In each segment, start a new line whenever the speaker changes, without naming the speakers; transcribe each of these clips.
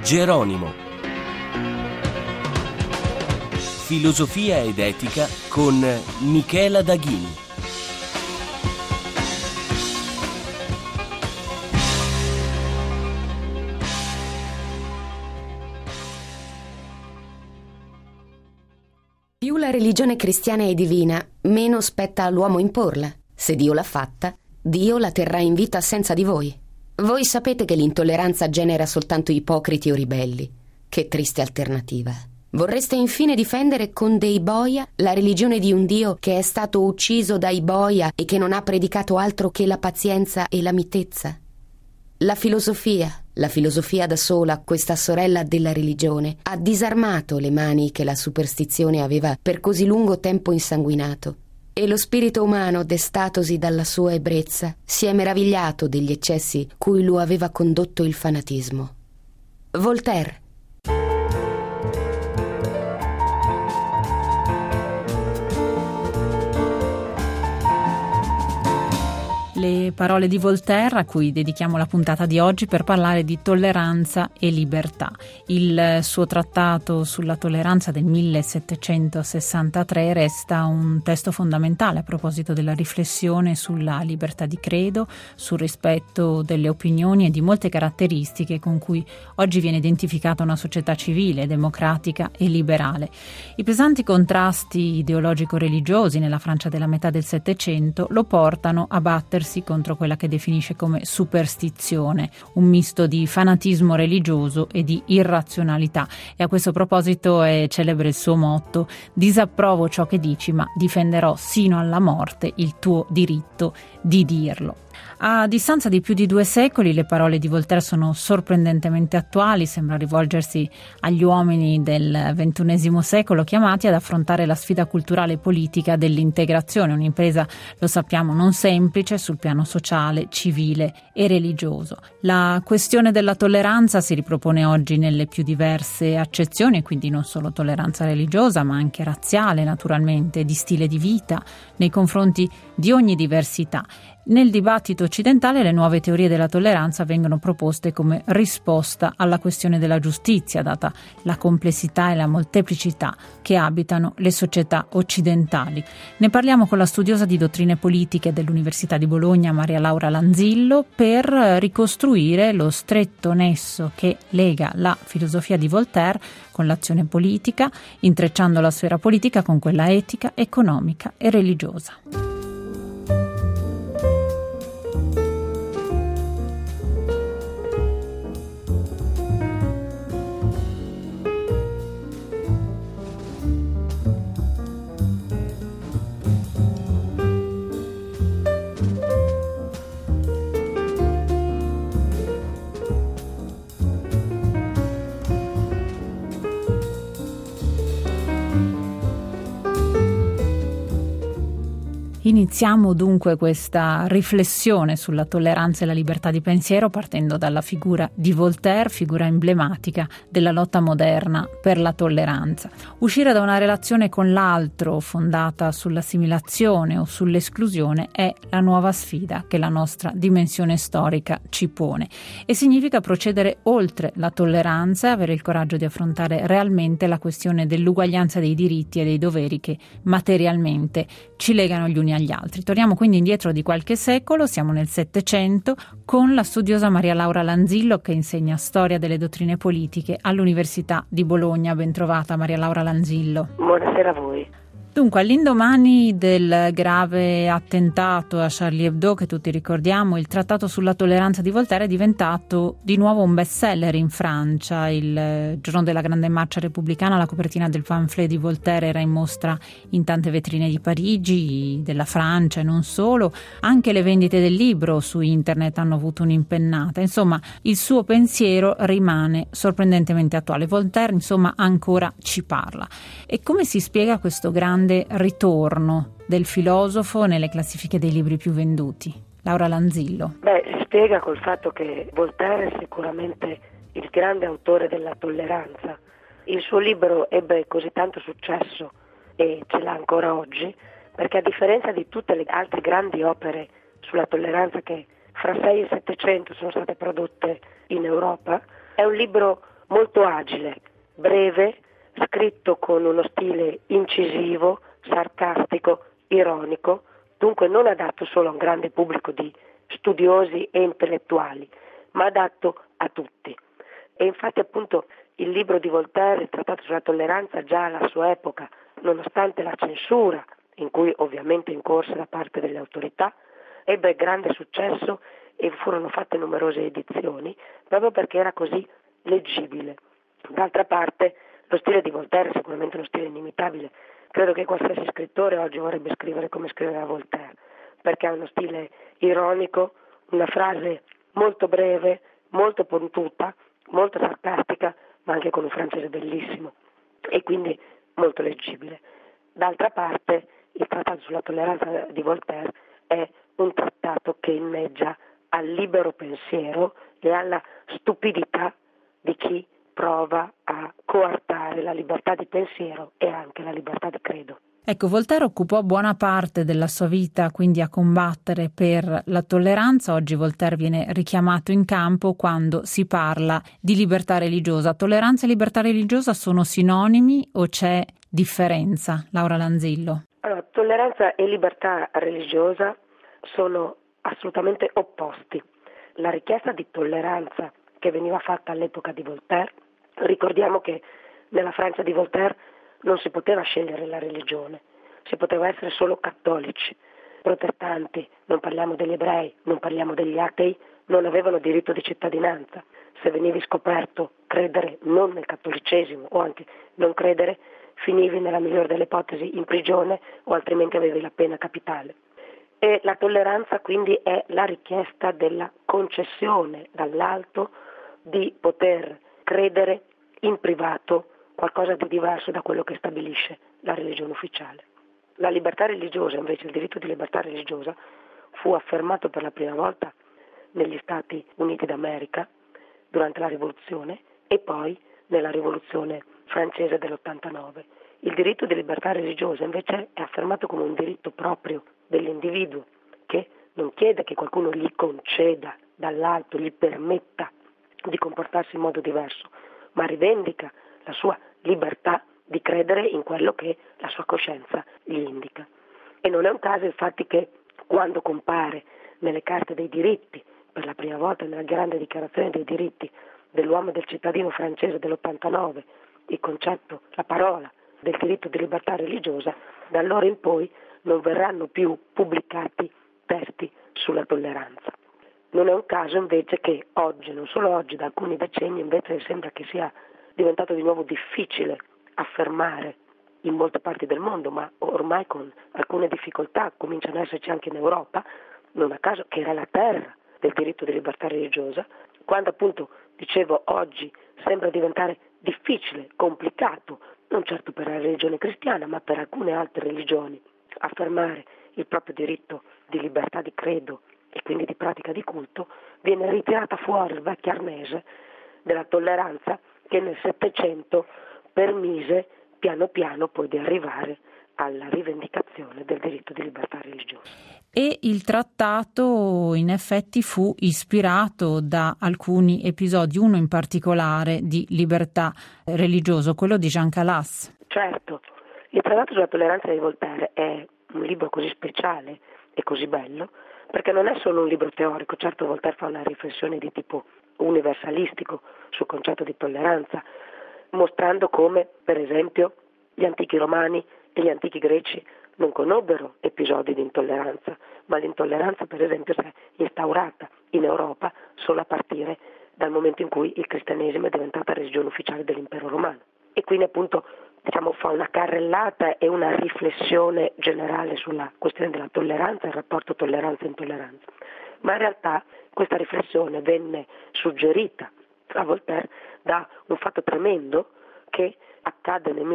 Geronimo. Filosofia ed etica con Michela Daghini.
Più la religione cristiana è divina, meno spetta all'uomo imporla. Se Dio l'ha fatta, Dio la terrà in vita senza di voi. Voi sapete che l'intolleranza genera soltanto ipocriti o ribelli. Che triste alternativa. Vorreste infine difendere con dei boia la religione di un Dio che è stato ucciso dai boia e che non ha predicato altro che la pazienza e la mitezza? La filosofia da sola, questa sorella della religione, ha disarmato le mani che la superstizione aveva per così lungo tempo insanguinato. E lo spirito umano, destatosi dalla sua ebbrezza, si è meravigliato degli eccessi cui lo aveva condotto il fanatismo. Voltaire.
Le parole di Voltaire, a cui dedichiamo la puntata di oggi per parlare di tolleranza e libertà. Il suo trattato sulla tolleranza del 1763 resta un testo fondamentale a proposito della riflessione sulla libertà di credo, sul rispetto delle opinioni e di molte caratteristiche con cui oggi viene identificata una società civile, democratica e liberale. I pesanti contrasti ideologico-religiosi nella Francia della metà del Settecento lo portano a battersi contro quella che definisce come superstizione, un misto di fanatismo religioso e di irrazionalità. E a questo proposito è celebre il suo motto: disapprovo ciò che dici, ma difenderò sino alla morte il tuo diritto di dirlo. A distanza di più di 2 secoli le parole di Voltaire sono sorprendentemente attuali, sembra rivolgersi agli uomini del XXI secolo chiamati ad affrontare la sfida culturale e politica dell'integrazione, un'impresa, lo sappiamo, non semplice sul piano sociale, civile e religioso. La questione della tolleranza si ripropone oggi nelle più diverse accezioni, quindi non solo tolleranza religiosa, ma anche razziale, naturalmente, di stile di vita, nei confronti di ogni diversità. Nel dibattito occidentale le nuove teorie della tolleranza vengono proposte come risposta alla questione della giustizia, data la complessità e la molteplicità che abitano le società occidentali. Ne parliamo con la studiosa di dottrine politiche dell'Università di Bologna, Maria Laura Lanzillo, per ricostruire lo stretto nesso che lega la filosofia di Voltaire con l'azione politica, intrecciando la sfera politica con quella etica, economica e religiosa. Iniziamo dunque questa riflessione sulla tolleranza e la libertà di pensiero partendo dalla figura di Voltaire, figura emblematica della lotta moderna per la tolleranza. Uscire da una relazione con l'altro fondata sull'assimilazione o sull'esclusione è la nuova sfida che la nostra dimensione storica ci pone e significa procedere oltre la tolleranza e avere il coraggio di affrontare realmente la questione dell'uguaglianza dei diritti e dei doveri che materialmente ci legano gli uni agli altri. Torniamo quindi indietro di qualche secolo, siamo nel Settecento, con la studiosa Maria Laura Lanzillo che insegna storia delle dottrine politiche all'Università di Bologna. Ben trovata Maria Laura Lanzillo.
Buonasera a voi.
Dunque, all'indomani del grave attentato a Charlie Hebdo, che tutti ricordiamo, il Trattato sulla tolleranza di Voltaire è diventato di nuovo un bestseller in Francia. Il giorno della grande marcia repubblicana, la copertina del pamphlet di Voltaire era in mostra in tante vetrine di Parigi, della Francia e non solo. Anche le vendite del libro su internet hanno avuto un'impennata. Insomma, il suo pensiero rimane sorprendentemente attuale. Voltaire, insomma, ancora ci parla. E come si spiega questo grande ritorno del filosofo nelle classifiche dei libri più venduti? Laura Lanzillo.
Si spiega col fatto che Voltaire è sicuramente il grande autore della tolleranza. Il suo libro ebbe così tanto successo e ce l'ha ancora oggi perché, a differenza di tutte le altre grandi opere sulla tolleranza che fra 6 e 700 sono state prodotte in Europa, è un libro molto agile, breve, scritto con uno stile incisivo, sarcastico, ironico, dunque non adatto solo a un grande pubblico di studiosi e intellettuali, ma adatto a tutti. E infatti appunto il libro di Voltaire, il Trattato sulla tolleranza, già alla sua epoca, nonostante la censura, in cui ovviamente incorse da parte delle autorità, ebbe grande successo e furono fatte numerose edizioni, proprio perché era così leggibile. D'altra parte lo stile di Voltaire è sicuramente uno stile inimitabile. Credo che qualsiasi scrittore oggi vorrebbe scrivere come scriveva Voltaire, perché ha uno stile ironico, una frase molto breve, molto puntuta, molto sarcastica, ma anche con un francese bellissimo e quindi molto leggibile. D'altra parte il Trattato sulla tolleranza di Voltaire è un trattato che inneggia al libero pensiero e alla stupidità di chi prova a coartare la libertà di pensiero e anche la libertà di credo.
Ecco, Voltaire occupò buona parte della sua vita quindi a combattere per la tolleranza. Oggi Voltaire viene richiamato in campo quando si parla di libertà religiosa. Tolleranza e libertà religiosa sono sinonimi o c'è differenza? Laura Lanzillo.
Allora, tolleranza e libertà religiosa sono assolutamente opposti. La richiesta di tolleranza che veniva fatta all'epoca di Voltaire, ricordiamo che nella Francia di Voltaire non si poteva scegliere la religione, si poteva essere solo cattolici, protestanti, non parliamo degli ebrei, non parliamo degli atei, non avevano diritto di cittadinanza. Se venivi scoperto credere non nel cattolicesimo o anche non credere, finivi nella migliore delle ipotesi in prigione o altrimenti avevi la pena capitale. E la tolleranza quindi è la richiesta della concessione dall'alto di poter credere in privato qualcosa di diverso da quello che stabilisce la religione ufficiale. La libertà religiosa, invece, il diritto di libertà religiosa, fu affermato per la prima volta negli Stati Uniti d'America durante la rivoluzione e poi nella rivoluzione francese dell'89. Il diritto di libertà religiosa invece è affermato come un diritto proprio dell'individuo che non chiede che qualcuno gli conceda dall'alto, gli permetta di comportarsi in modo diverso, ma rivendica la sua libertà di credere in quello che la sua coscienza gli indica. E non è un caso infatti che quando compare nelle carte dei diritti, per la prima volta nella grande dichiarazione dei diritti dell'uomo e del cittadino francese dell'89, il concetto, la parola del diritto di libertà religiosa, da allora in poi non verranno più pubblicati testi sulla tolleranza. Non è un caso invece che oggi, non solo oggi, da alcuni decenni invece sembra che sia diventato di nuovo difficile affermare in molte parti del mondo, ma ormai con alcune difficoltà, cominciano ad esserci anche in Europa, non a caso che era la terra del diritto di libertà religiosa, quando appunto, dicevo, oggi sembra diventare difficile, complicato, non certo per la religione cristiana, ma per alcune altre religioni, affermare il proprio diritto di libertà di credo e quindi di pratica di culto, viene ritirata fuori il vecchio arnese della tolleranza che nel Settecento permise piano piano poi di arrivare alla rivendicazione del diritto di libertà religiosa.
E il trattato in effetti fu ispirato da alcuni episodi, uno in particolare di libertà religiosa, quello di Jean Calas.
Certo, il Trattato sulla tolleranza di Voltaire è un libro così speciale e così bello perché non è solo un libro teorico. Certo, Voltaire fa una riflessione di tipo universalistico sul concetto di tolleranza, mostrando come, per esempio, gli antichi romani e gli antichi greci non conobbero episodi di intolleranza, ma l'intolleranza, per esempio, si è instaurata in Europa solo a partire dal momento in cui il cristianesimo è diventata religione ufficiale dell'impero romano. E quindi appunto fa una carrellata e una riflessione generale sulla questione della tolleranza, il rapporto tolleranza-intolleranza. Ma in realtà questa riflessione venne suggerita a Voltaire da un fatto tremendo che accadde nel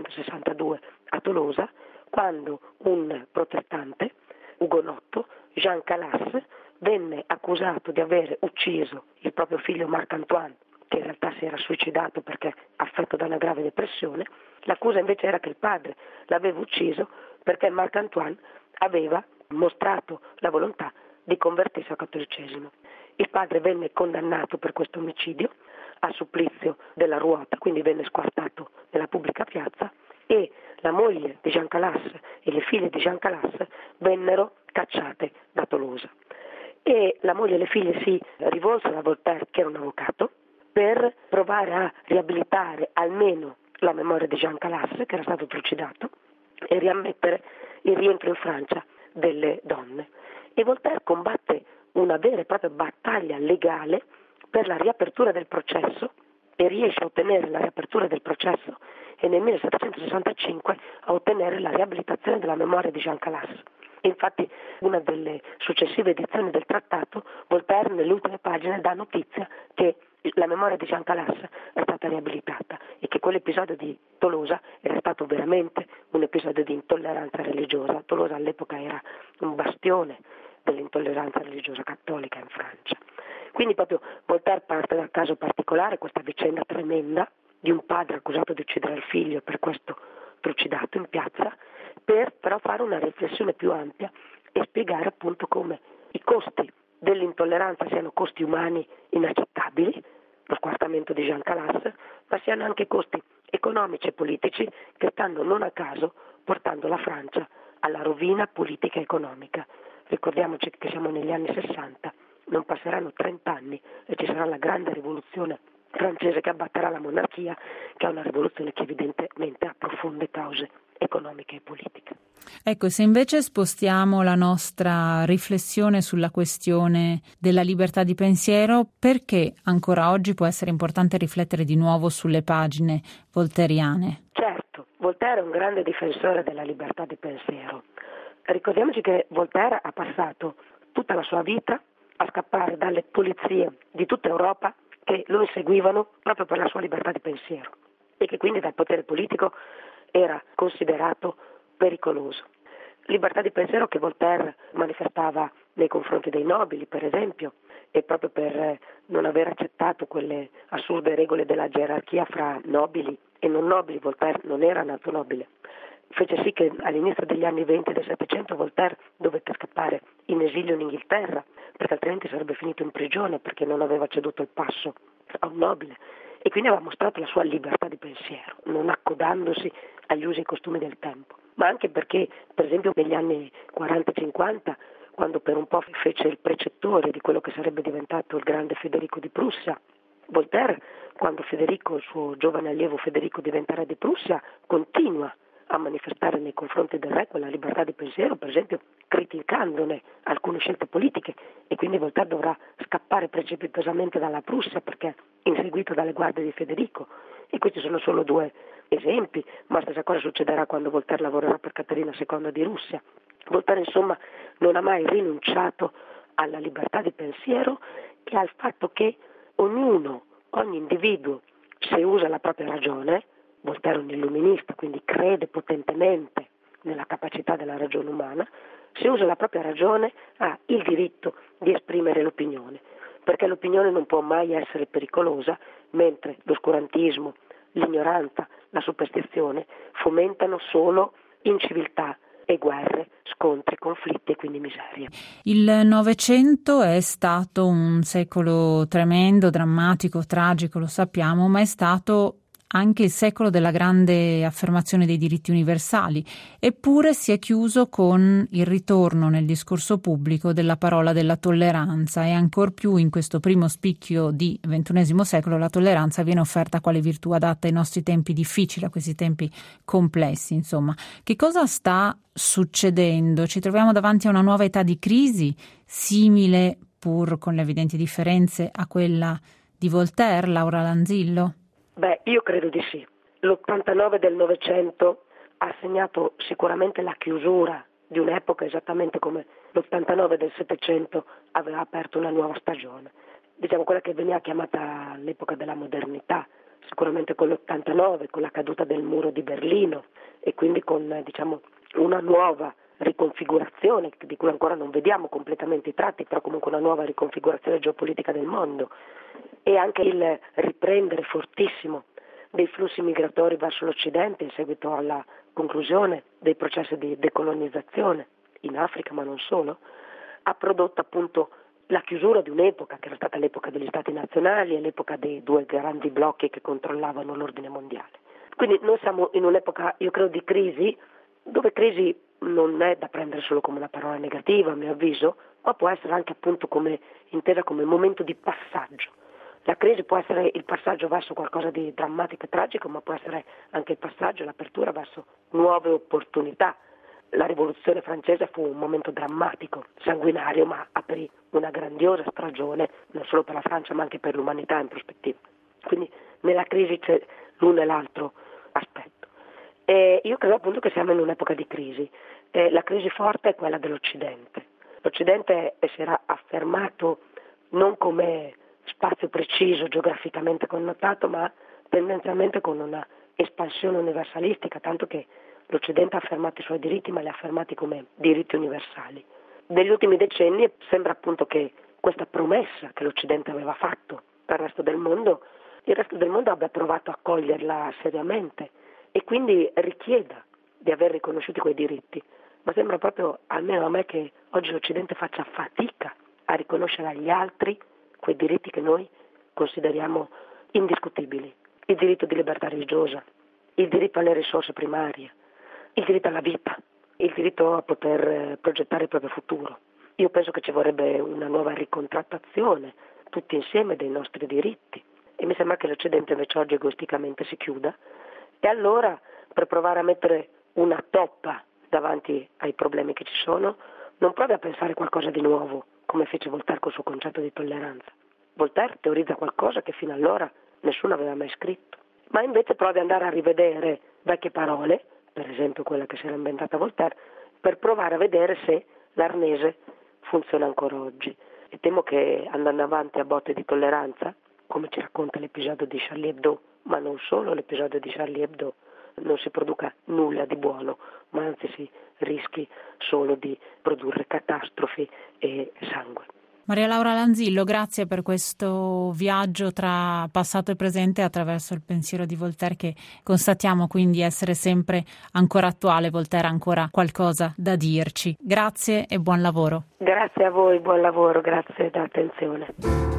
1762 a Tolosa, quando un protestante ugonotto, Jean Calas, venne accusato di aver ucciso il proprio figlio Marc-Antoine, che in realtà si era suicidato perché affetto da una grave depressione. L'accusa invece era che il padre l'aveva ucciso perché Marc-Antoine aveva mostrato la volontà di convertirsi al cattolicesimo. Il padre venne condannato per questo omicidio, al supplizio della ruota, quindi venne squartato nella pubblica piazza, e la moglie di Jean Calas e le figlie di Jean Calas vennero cacciate da Tolosa. E la moglie e le figlie si rivolsero a Voltaire, che era un avvocato, per provare a riabilitare almeno la memoria di Jean Calas, che era stato trucidato, e riammettere il rientro in Francia delle donne. E Voltaire combatte una vera e propria battaglia legale per la riapertura del processo e riesce a ottenere la riapertura del processo e nel 1765 a ottenere la riabilitazione della memoria di Jean Calas. E infatti una delle successive edizioni del trattato, Voltaire nelle ultime pagine dà notizia che la memoria di Jean Calas è stata riabilitata e che quell'episodio di Tolosa era stato veramente un episodio di intolleranza religiosa. Tolosa all'epoca era un bastione dell'intolleranza religiosa cattolica in Francia. Quindi proprio Voltaire parte dal caso particolare, questa vicenda tremenda di un padre accusato di uccidere il figlio e per questo trucidato in piazza, per però fare una riflessione più ampia e spiegare appunto come i costi dell'intolleranza siano costi umani inaccettabili, lo squartamento di Jean Calas, ma siano anche costi economici e politici che stanno non a caso portando la Francia alla rovina politica e economica. Ricordiamoci che siamo negli anni 60, non passeranno 30 anni e ci sarà la grande rivoluzione francese che abbatterà la monarchia, che è una rivoluzione che evidentemente ha profonde cause economiche e politiche.
Ecco, se invece spostiamo la nostra riflessione sulla questione della libertà di pensiero, perché ancora oggi può essere importante riflettere di nuovo sulle pagine voltairiane?
Certo, Voltaire è un grande difensore della libertà di pensiero. Ricordiamoci che Voltaire ha passato tutta la sua vita a scappare dalle polizie di tutta Europa che lo inseguivano proprio per la sua libertà di pensiero e che quindi dal potere politico era considerato pericoloso. Libertà di pensiero che Voltaire manifestava nei confronti dei nobili, per esempio, e proprio per non aver accettato quelle assurde regole della gerarchia fra nobili e non nobili. Voltaire non era nato nobile. Fece sì che all'inizio degli anni 20 del Settecento Voltaire dovette scappare in esilio in Inghilterra, perché altrimenti sarebbe finito in prigione perché non aveva ceduto il passo a un nobile, e quindi aveva mostrato la sua libertà di pensiero, non accodandosi agli usi e costumi del tempo, ma anche perché, per esempio, negli anni 40-50, quando per un po' fece il precettore di quello che sarebbe diventato il grande Federico di Prussia, Voltaire, quando Federico, il suo giovane allievo Federico, diventa re di Prussia, continua a manifestare nei confronti del re quella libertà di pensiero, per esempio criticandone alcune scelte politiche, e quindi Voltaire dovrà scappare precipitosamente dalla Prussia perché inseguito dalle guardie di Federico. E questi sono solo due esempi, ma la stessa cosa succederà quando Voltaire lavorerà per Caterina II di Russia. Voltaire insomma non ha mai rinunciato alla libertà di pensiero e al fatto che ogni individuo, se usa la propria ragione, Voltaire è un illuminista, quindi crede potentemente nella capacità della ragione umana, se usa la propria ragione ha il diritto di esprimere l'opinione, perché l'opinione non può mai essere pericolosa, mentre l'oscurantismo, l'ignoranza, la superstizione fomentano solo inciviltà e guerre, scontri, conflitti e quindi miseria.
Il Novecento è stato un secolo tremendo, drammatico, tragico, lo sappiamo, ma è stato anche il secolo della grande affermazione dei diritti universali, eppure si è chiuso con il ritorno nel discorso pubblico della parola della tolleranza, e ancor più in questo primo spicchio di XXI secolo la tolleranza viene offerta quale virtù adatta ai nostri tempi difficili, a questi tempi complessi. Insomma, che cosa sta succedendo? Ci troviamo davanti a una nuova età di crisi, simile, pur con le evidenti differenze, a quella di Voltaire, Laura Lanzillo?
Beh, io credo di sì. L'89 del Novecento ha segnato sicuramente la chiusura di un'epoca, esattamente come l'89 del Settecento aveva aperto una nuova stagione. Diciamo quella che veniva chiamata l'epoca della modernità, sicuramente con l'89, con la caduta del muro di Berlino e quindi con una nuova riconfigurazione di cui ancora non vediamo completamente i tratti, però comunque una nuova riconfigurazione geopolitica del mondo, e anche il riprendere fortissimo dei flussi migratori verso l'Occidente in seguito alla conclusione dei processi di decolonizzazione in Africa, ma non solo, ha prodotto appunto la chiusura di un'epoca che era stata l'epoca degli stati nazionali e l'epoca dei due grandi blocchi che controllavano l'ordine mondiale. Quindi noi siamo in un'epoca, io credo, di crisi, dove crisi non è da prendere solo come una parola negativa, a mio avviso, ma può essere anche appunto intesa come momento di passaggio. La crisi può essere il passaggio verso qualcosa di drammatico e tragico, ma può essere anche il passaggio, l'apertura verso nuove opportunità. La rivoluzione francese fu un momento drammatico, sanguinario, ma aprì una grandiosa stagione non solo per la Francia ma anche per l'umanità in prospettiva. Quindi nella crisi c'è l'uno e l'altro aspetto. E io credo appunto che siamo in un'epoca di crisi. La crisi forte è quella dell'Occidente. L'Occidente si era affermato non come spazio preciso geograficamente connotato, ma tendenzialmente con una espansione universalistica, tanto che l'Occidente ha affermato i suoi diritti, ma li ha affermati come diritti universali. Negli ultimi decenni sembra appunto che questa promessa che l'Occidente aveva fatto per il resto del mondo abbia provato a coglierla seriamente e quindi richieda di aver riconosciuti quei diritti. Ma sembra proprio, almeno a me, che oggi l'Occidente faccia fatica a riconoscere agli altri quei diritti che noi consideriamo indiscutibili. Il diritto di libertà religiosa, il diritto alle risorse primarie, il diritto alla vita, il diritto a poter progettare il proprio futuro. Io penso che ci vorrebbe una nuova ricontrattazione, tutti insieme, dei nostri diritti. E mi sembra che l'Occidente invece oggi egoisticamente si chiuda. E allora, per provare a mettere una toppa davanti ai problemi che ci sono, non provi a pensare qualcosa di nuovo, come fece Voltaire col suo concetto di tolleranza. Voltaire teorizza qualcosa che fino allora nessuno aveva mai scritto, ma invece provi ad andare a rivedere vecchie parole, per esempio quella che si era inventata Voltaire, per provare a vedere se l'arnese funziona ancora oggi. E temo che andando avanti a botte di tolleranza, come ci racconta l'episodio di Charlie Hebdo, ma non solo l'episodio di Charlie Hebdo, non si produca nulla di buono, ma anzi si rischi solo di produrre catastrofi e sangue.
Maria Laura Lanzillo, grazie per questo viaggio tra passato e presente attraverso il pensiero di Voltaire, che constatiamo quindi essere sempre ancora attuale. Voltaire ha ancora qualcosa da dirci. Grazie e buon lavoro.
Grazie a voi, buon lavoro, grazie dell'attenzione.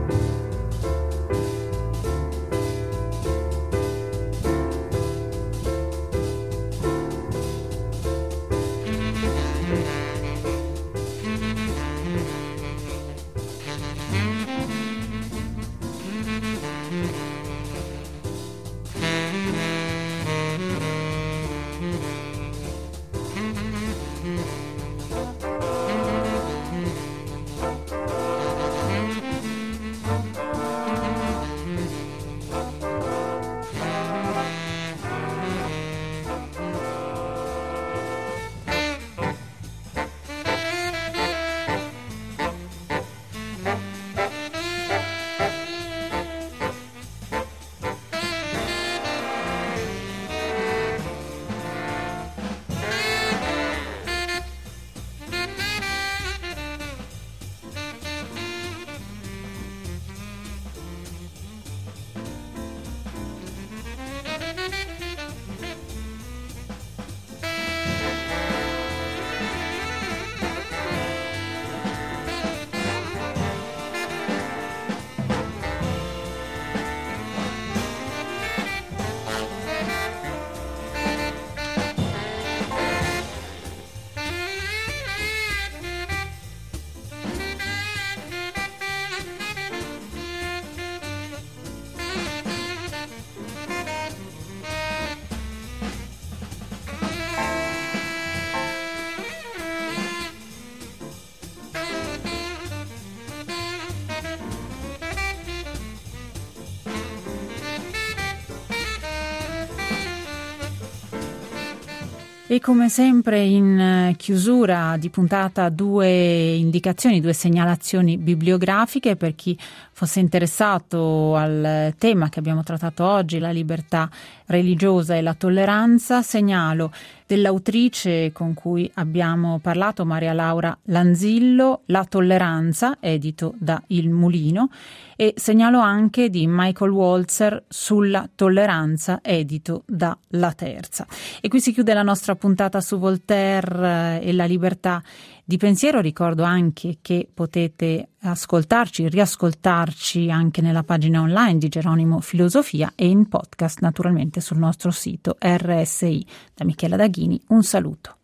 E come sempre in chiusura di puntata due indicazioni, due segnalazioni bibliografiche per chi fosse interessato al tema che abbiamo trattato oggi, la libertà religiosa e la tolleranza. Segnalo dell'autrice con cui abbiamo parlato, Maria Laura Lanzillo, La tolleranza, edito da Il Mulino, e segnalo anche di Michael Walzer, Sulla tolleranza, edito da La Terza. E qui si chiude la nostra puntata su Voltaire e la libertà di pensiero. Ricordo anche che potete ascoltarci, riascoltarci anche nella pagina online di Geronimo Filosofia e in podcast naturalmente sul nostro sito RSI. Da Michela Daghini un saluto.